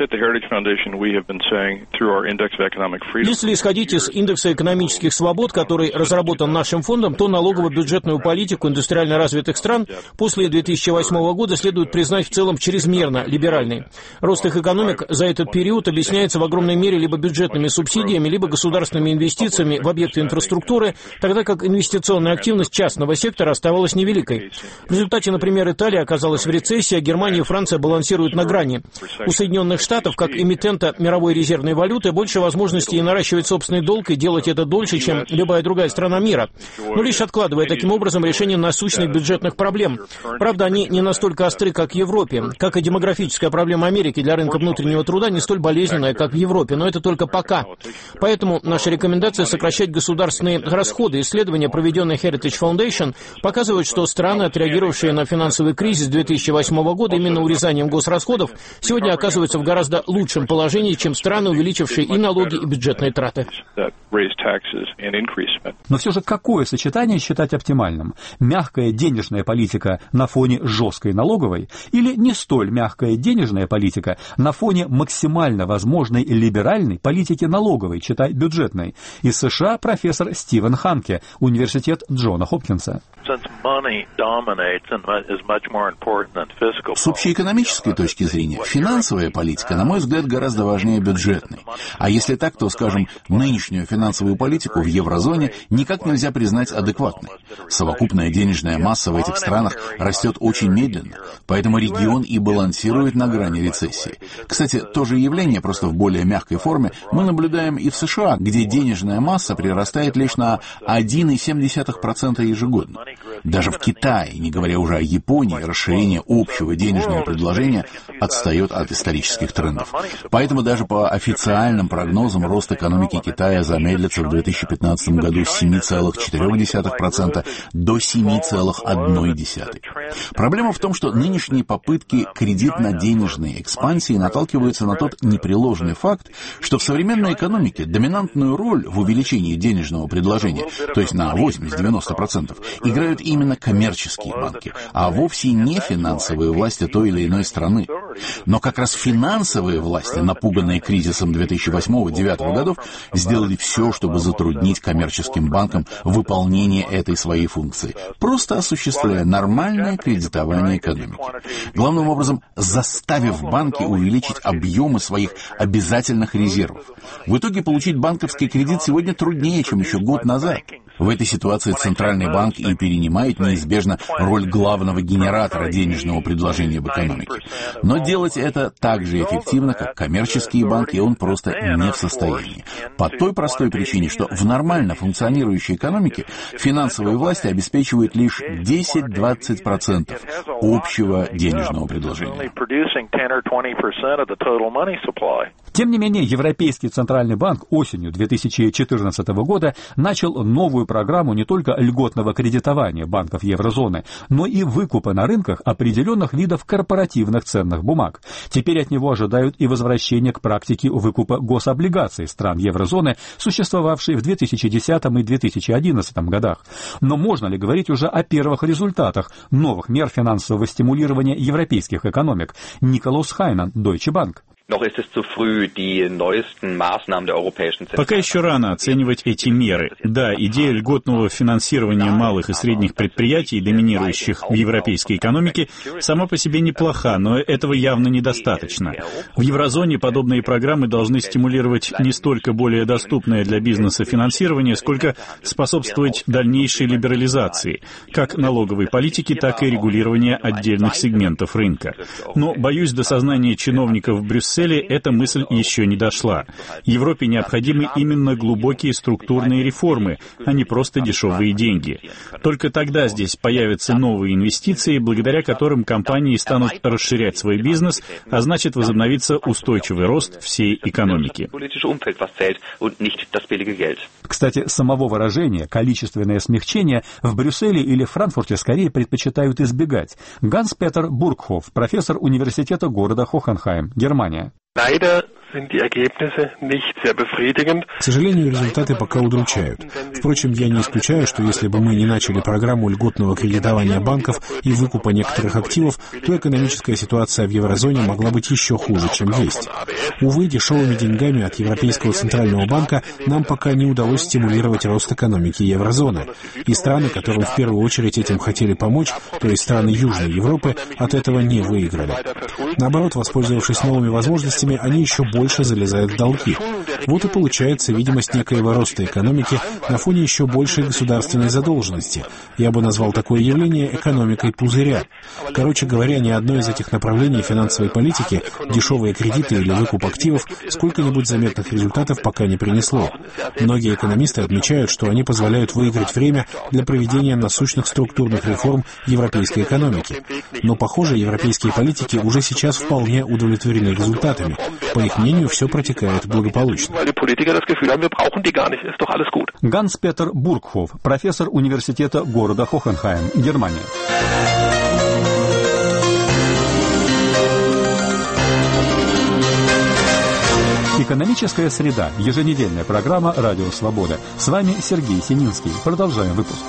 Если исходить из индекса экономических свобод, который разработан нашим фондом, то налогово-бюджетную политику индустриально развитых стран после две тысячи восьмого года следует признать в целом чрезмерно либеральной. Рост их экономик за этот период объясняется в огромной мере либо бюджетными субсидиями, либо государственными инвестициями в объекты инфраструктуры, тогда как инвестиционная активность частного сектора оставалась невеликой. В результате, например, Италия оказалась в рецессии, а Германия и Франция балансируют на грани. У Соединенных Штатов, как эмитента мировой резервной валюты, больше возможностей наращивать собственный долг и делать это дольше, чем любая другая страна мира, но лишь откладывая таким образом решение насущных бюджетных проблем. Правда, они не настолько остры, как в Европе. Как и демографическая проблема Америки для рынка внутреннего труда не столь болезненная, как в Европе, но это только пока. Поэтому наша рекомендация сокращать государственные расходы. Исследования, проведенные Heritage Foundation, показывают, что страны, отреагировавшие на финансовый кризис две тысячи восьмого года именно урезанием госрасходов, сегодня оказываются в гораздо лучшем положении, чем страны, увеличившие и налоги, и бюджетные траты.
Но все же какое сочетание считать оптимальным? Мягкая денежная политика на фоне жесткой налоговой или не столь мягкая денежная политика на фоне максимально возможной либеральной политики налоговой, читай бюджетной? Из США профессор Стивен Ханке, университет Джона Хопкинса.
С общеэкономической точки зрения, финансовая политика, на мой взгляд, гораздо важнее бюджетной. А если так, то, скажем, нынешнюю финансовую политику в еврозоне никак нельзя признать адекватной. Совокупная денежная масса в этих странах растет очень медленно, поэтому регион и балансирует на грани рецессии. Кстати, то же явление, просто в более мягкой форме, мы наблюдаем и в США, где денежная масса прирастает лишь на один целых семь десятых процента ежегодно. Даже в Китае, не говоря уже о Японии, расширение общего денежного предложения отстает от исторических трендов. Поэтому даже по официальным прогнозам рост экономики Китая замедлится в две тысячи пятнадцатом году с семи целых четырёх десятых процента до семи целых одной десятой процента. Проблема в том, что нынешние попытки кредитно-денежной экспансии наталкиваются на тот непреложный факт, что в современной экономике доминантную роль в увеличении денежного предложения, то есть на восемьдесят-девяносто процентов, играют именно коммерческие банки, а вовсе не финансовые власти той или иной страны. Но как раз финансовые власти, напуганные кризисом две тысячи восьмого-две тысячи девятого годов, сделали все, чтобы затруднить коммерческим банкам выполнение этой своей функции, просто осуществляя нормальное кредитование экономики. Главным образом, заставив банки увеличить объемы своих обязательных резервов. В итоге получить банковский кредит сегодня труднее, чем еще год назад. В этой ситуации Центральный банк и перенимает неизбежно роль главного генератора денежного предложения в экономике. Но делать это так же эффективно, как коммерческие банки, он просто не в состоянии. По той простой причине, что в нормально функционирующей экономике финансовые власти обеспечивают лишь десять-двадцать процентов общего денежного предложения.
Тем не менее, Европейский Центральный банк осенью две тысячи четырнадцатого года начал новую программу не только льготного кредитования банков еврозоны, но и выкупа на рынках определенных видов корпоративных ценных бумаг. Теперь от него ожидают и возвращение к практике выкупа гособлигаций стран еврозоны, существовавшей в две тысячи десятом и две тысячи одиннадцатом годах. Но можно ли говорить уже о первых результатах новых мер финансового стимулирования европейских экономик? Николас Хайнан, Deutsche Bank.
Пока еще рано оценивать эти меры. Да, идея льготного финансирования малых и средних предприятий, доминирующих в европейской экономике, сама по себе неплоха, но этого явно недостаточно. В еврозоне подобные программы должны стимулировать не столько более доступное для бизнеса финансирование, сколько способствовать дальнейшей либерализации, как налоговой политики, так и регулирования отдельных сегментов рынка. Но, боюсь, до сознания чиновников в Брюсселе эта мысль еще не дошла. Европе необходимы именно глубокие структурные реформы, а не просто дешевые деньги. Только тогда здесь появятся новые инвестиции, благодаря которым компании станут расширять свой бизнес, а значит возобновится устойчивый рост всей экономики.
Кстати, самого выражения «количественное смягчение» в Брюсселе или Франкфурте скорее предпочитают избегать. Ганс-Петер Бургхоф, профессор университета города Хохенхайм, Германия.
К сожалению, результаты пока удручают. Впрочем, я не исключаю, что если бы мы не начали программу льготного кредитования банков и выкупа некоторых активов, то экономическая ситуация в еврозоне могла быть еще хуже, чем есть. Увы, дешевыми деньгами от Европейского центрального банка нам пока не удалось стимулировать рост экономики еврозоны. И страны, которым в первую очередь этим хотели помочь, то есть страны Южной Европы, от этого не выиграли. Наоборот, воспользовавшись новыми возможностями, они еще больше залезают в долги. Вот и получается видимость некоего роста экономики на фоне еще большей государственной задолженности. Я бы назвал такое явление экономикой пузыря. Короче говоря, ни одно из этих направлений финансовой политики, дешевые кредиты или выкуп активов, сколько-нибудь заметных результатов пока не принесло. Многие экономисты отмечают, что они позволяют выиграть время для проведения насущных структурных реформ европейской экономики. Но, похоже, европейские политики уже сейчас вполне удовлетворены результатами. По их мнению, все протекает благополучно.
Ганс-Петер Бургхоф, профессор университета города Хохенхайм, Германия. Экономическая среда. Еженедельная программа «Радио Свобода». С вами Сергей Сининский. Продолжаем выпуск.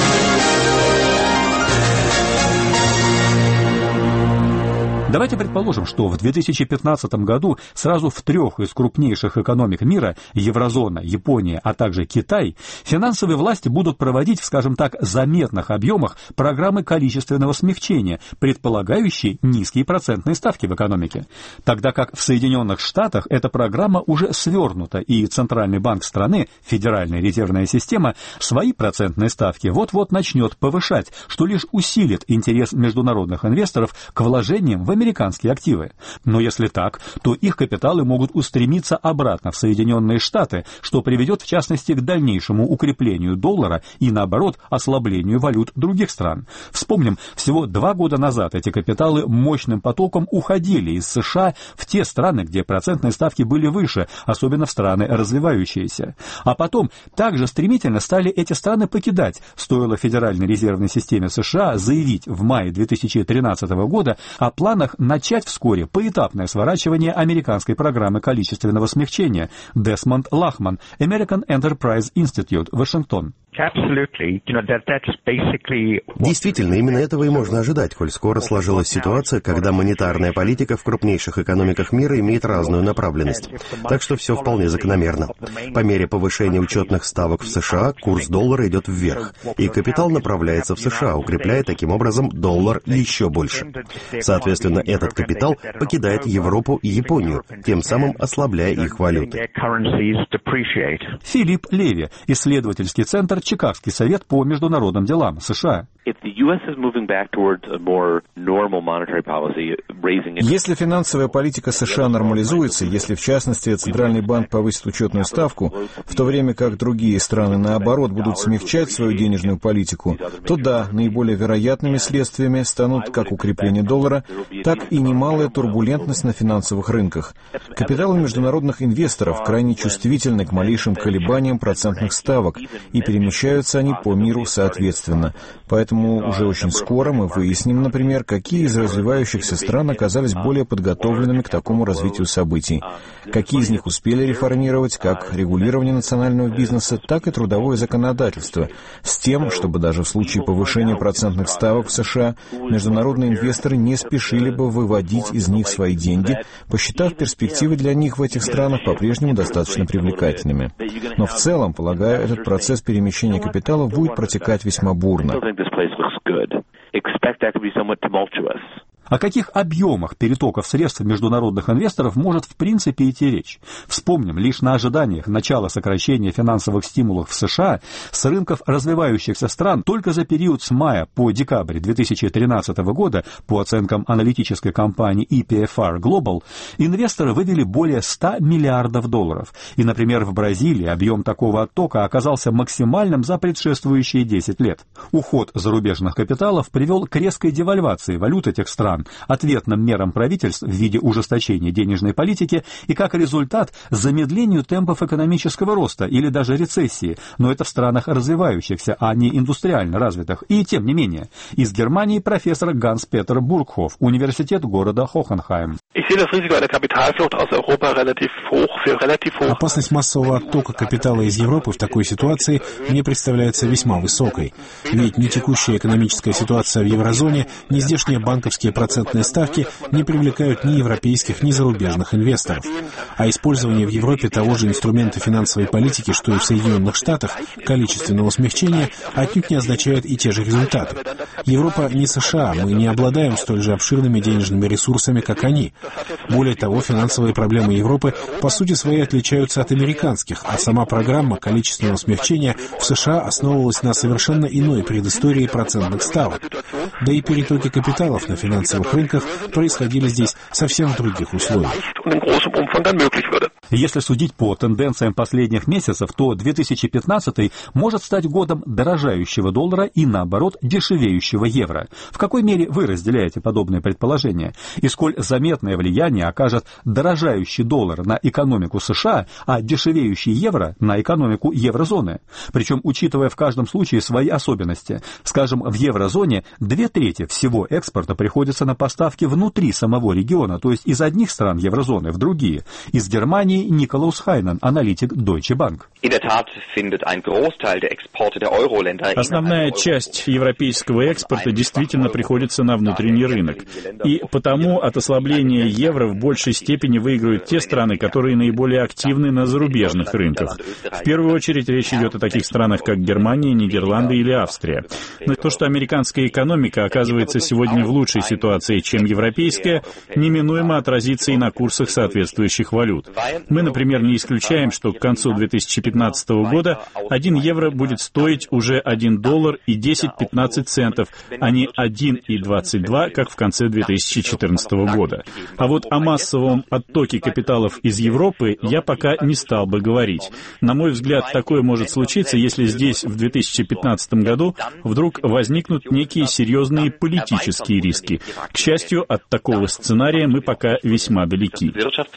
Давайте предположим, что в две тысячи пятнадцатом году сразу в трех из крупнейших экономик мира – еврозона, Япония, а также Китай – финансовые власти будут проводить в, скажем так, заметных объемах программы количественного смягчения, предполагающие низкие процентные ставки в экономике. Тогда как в Соединенных Штатах эта программа уже свернута, и Центральный банк страны, Федеральная резервная система, свои процентные ставки вот-вот начнет повышать, что лишь усилит интерес международных инвесторов к вложениям в американские активы. Но если так, то их капиталы могут устремиться обратно в Соединенные Штаты, что приведет в частности к дальнейшему укреплению доллара и, наоборот, ослаблению валют других стран. Вспомним, всего два года назад эти капиталы мощным потоком уходили из США в те страны, где процентные ставки были выше, особенно в страны развивающиеся. А потом также стремительно стали эти страны покидать, стоило Федеральной резервной системе США заявить в мае две тысячи тринадцатого года о планах начать вскоре поэтапное сворачивание американской программы количественного смягчения. Десмонд Лахман, American Enterprise Institute, Вашингтон.
Действительно, именно этого и можно ожидать, коль скоро сложилась ситуация, когда монетарная политика в крупнейших экономиках мира имеет разную направленность. Так что все вполне закономерно. По мере повышения учетных ставок в США курс доллара идет вверх, и капитал направляется в США, укрепляя таким образом доллар еще больше. Соответственно, этот капитал покидает Европу и Японию, тем самым ослабляя их валюты.
Филипп Леви, исследовательский центр Чикагский совет по международным делам США.
Если финансовая политика США нормализуется, если в частности Центральный банк повысит учетную ставку, в то время как другие страны наоборот будут смягчать свою денежную политику, то да, наиболее вероятными следствиями станут как укрепление доллара, так и немалая турбулентность на финансовых рынках. Капиталы международных инвесторов крайне чувствительны к малейшим колебаниям процентных ставок, и перемещаются они по миру соответственно. Поэтому уже очень скоро мы выясним, например, какие из развивающихся стран оказались более подготовленными к такому развитию событий, какие из них успели реформировать как регулирование национального бизнеса, так и трудовое законодательство, с тем, чтобы даже в случае повышения процентных ставок в США международные инвесторы не спешили бы выводить из них свои деньги, посчитав перспективы для них в этих странах по-прежнему достаточно привлекательными. Но в целом, полагаю, этот процесс перемещения капитала будет протекать весьма бурно.
О каких объемах перетоков средств международных инвесторов может в принципе идти речь? Вспомним, лишь на ожиданиях начала сокращения финансовых стимулов в США с рынков развивающихся стран только за период с мая по декабрь две тысячи тринадцатого года, по оценкам аналитической компании и пи эф ар Global, инвесторы вывели более ста миллиардов долларов. И, например, в Бразилии объем такого оттока оказался максимальным за предшествующие десять лет. Уход зарубежных капиталов привел к резкой девальвации валют этих стран, ответным мерам правительств в виде ужесточения денежной политики и, как результат, замедлению темпов экономического роста или даже рецессии, но это в странах развивающихся, а не индустриально развитых. И тем не менее, из Германии профессор Ганс-Петер Бургхоф, университет города Хохенхайм.
Опасность массового оттока капитала из Европы в такой ситуации мне представляется весьма высокой. Ведь ни текущая экономическая ситуация в еврозоне, ни здешние банковские процентные ставки не привлекают ни европейских, ни зарубежных инвесторов. А использование в Европе того же инструмента финансовой политики, что и в Соединенных Штатах, количественного смягчения, отнюдь не означает и те же результаты. Европа не США, мы не обладаем столь же обширными денежными ресурсами, как они. Более того, финансовые проблемы Европы по сути своей отличаются от американских, а сама программа количественного смягчения в США основывалась на совершенно иной предыстории процентных ставок. Да и перетоки капиталов на финансовых рынках происходили здесь совсем в других условиях.
Если судить по тенденциям последних месяцев, то две тысячи пятнадцатый может стать годом дорожающего доллара и, наоборот, дешевеющего евро. В какой мере вы разделяете подобные предположения? И сколь заметное влияние окажет дорожающий доллар на экономику США, а дешевеющий евро на экономику еврозоны? Причем, учитывая в каждом случае свои особенности. Скажем, в еврозоне две трети всего экспорта приходится на поставки внутри самого региона, то есть из одних стран еврозоны в другие. Из Германии Николаус Хайнен, аналитик Deutsche Bank.
Основная часть европейского экспорта действительно приходится на внутренний рынок. И потому от ослабления евро в большей степени выигрывают те страны, которые наиболее активны на зарубежных рынках. В первую очередь речь идет о таких странах, как Германия, Нидерланды или Австрия. Но то, что американская экономика оказывается сегодня в лучшей ситуации, чем европейская, неминуемо отразится и на курсах соответствующих валют. Мы, например, не исключаем, что к концу две тысячи пятнадцатого года один евро будет стоить уже один доллар и десять-пятнадцать центов, а не один и двадцать два, как в конце две тысячи четырнадцатого года. А вот о массовом оттоке капиталов из Европы я пока не стал бы говорить. На мой взгляд, такое может случиться, если здесь в две тысячи пятнадцатом году вдруг возникнут некие серьезные политические риски. К счастью, от такого сценария мы пока весьма далеки.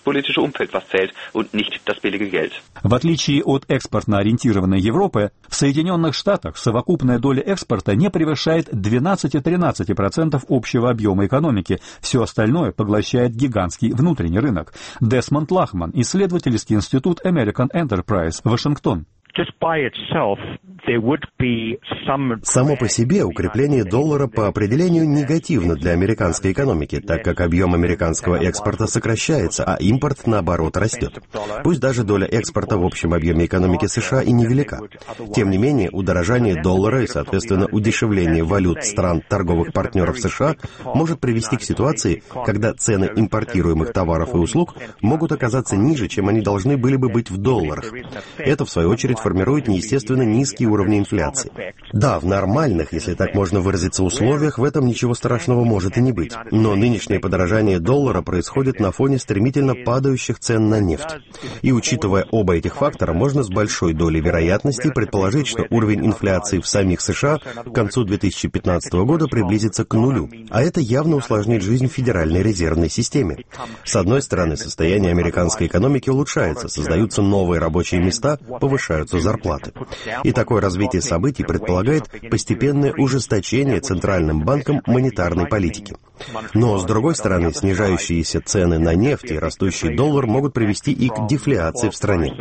В отличие от экспортно ориентированной Европы, в Соединенных Штатах совокупная доля экспорта не превышает двенадцать-тринадцать процентов общего объема экономики. Все остальное поглощает гигантский внутренний рынок. Десмонд Лахман, исследовательский институт American Enterprise, Вашингтон.
Само по себе укрепление доллара по определению негативно для американской экономики, так как объем американского экспорта сокращается, а импорт, наоборот, растет. Пусть даже доля экспорта в общем объеме экономики США и невелика. Тем не менее, удорожание доллара и, соответственно, удешевление валют стран торговых партнеров США может привести к ситуации, когда цены импортируемых товаров и услуг могут оказаться ниже, чем они должны были бы быть в долларах. Это, в свою очередь, формирует неестественно низкие уровни инфляции. Да, в нормальных, если так можно выразиться, условиях в этом ничего страшного может и не быть. Но нынешнее подорожание доллара происходит на фоне стремительно падающих цен на нефть. И учитывая оба этих фактора, можно с большой долей вероятности предположить, что уровень инфляции в самих США к концу две тысячи пятнадцатого года приблизится к нулю. А это явно усложнит жизнь Федеральной резервной системе. С одной стороны, состояние американской экономики улучшается, создаются новые рабочие места, повышаются зарплаты. И такое развитие событий предполагает постепенное ужесточение Центральным банком монетарной политики. Но, с другой стороны, снижающиеся цены на нефть и растущий доллар могут привести и к дефляции в стране.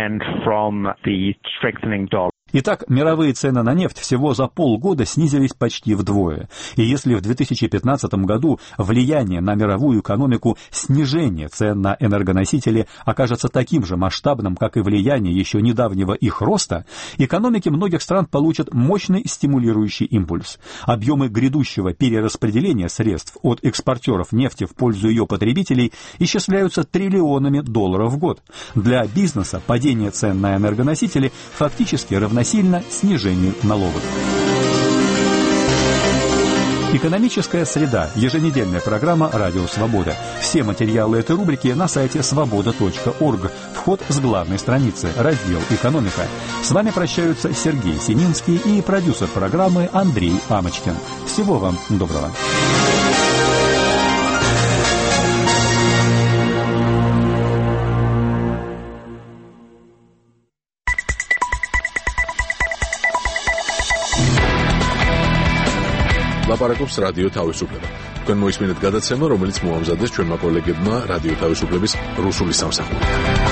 Итак, мировые цены на нефть всего за полгода снизились почти вдвое. И если в две тысячи пятнадцатом году влияние на мировую экономику снижение цен на энергоносители окажется таким же масштабным, как и влияние еще недавнего их роста, экономики многих стран получат мощный стимулирующий импульс. Объемы грядущего перераспределения средств от экспортеров нефти в пользу ее потребителей исчисляются триллионами долларов в год. Для бизнеса падение цен на энергоносители фактически равносильно сильно снижению налогов. Экономическая среда. Еженедельная программа «Радио Свобода». Все материалы этой рубрики на сайте свобода точка орг. Вход с главной страницы. Раздел «Экономика». С вами прощаются Сергей Сининский и продюсер программы Андрей Амочкин. Всего вам доброго.
ლაპარაკობს რადიო თავისუფლება. თქვენ მოისმინეთ გადაცემა, რომელიც მოამზადეს ჩვენმა კოლეგებმა რადიო თავისუფლების რუსული სამსახურიდან.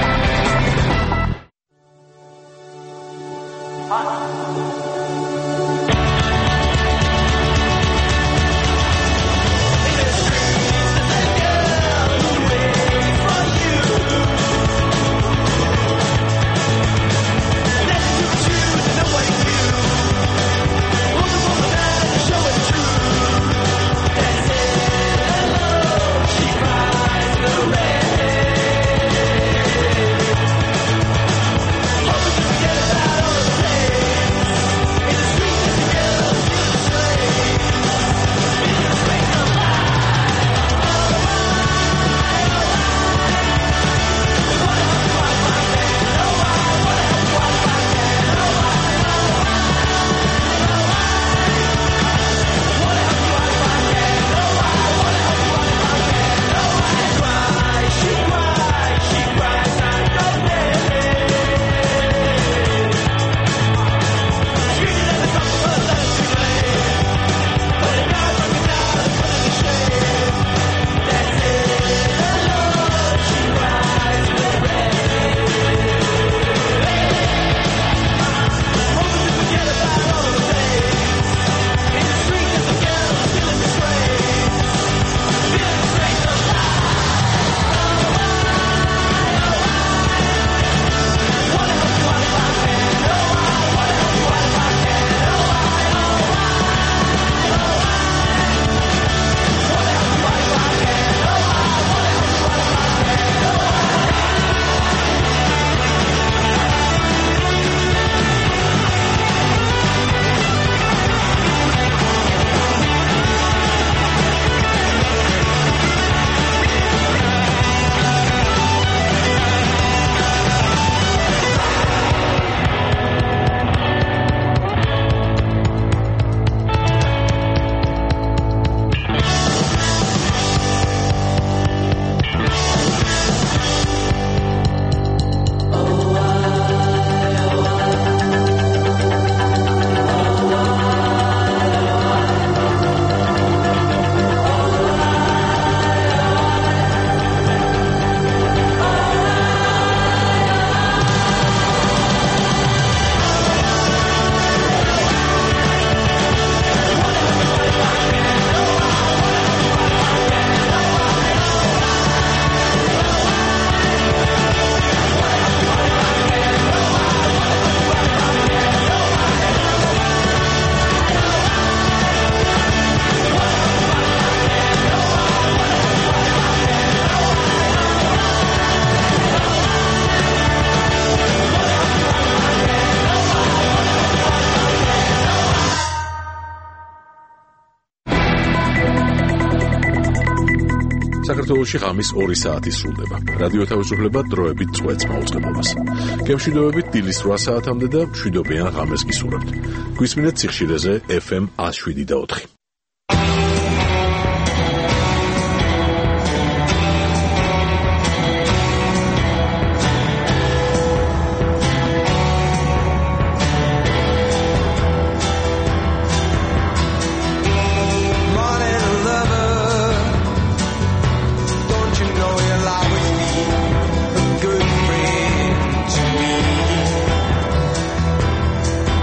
საქართველოში ღამის ორი საათი სრულდება. რადიო თავისუფლება დროებით წვეთს მაუწყებლობას. გემშვიდობებით დილის რვა საათამდე და მშვიდობიან ღამეს გისურვებთ. გვისმინეთ სიხშირეზე ეფ ემ one oh seven და four.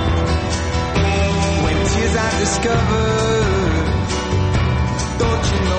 Discovered, don't you know?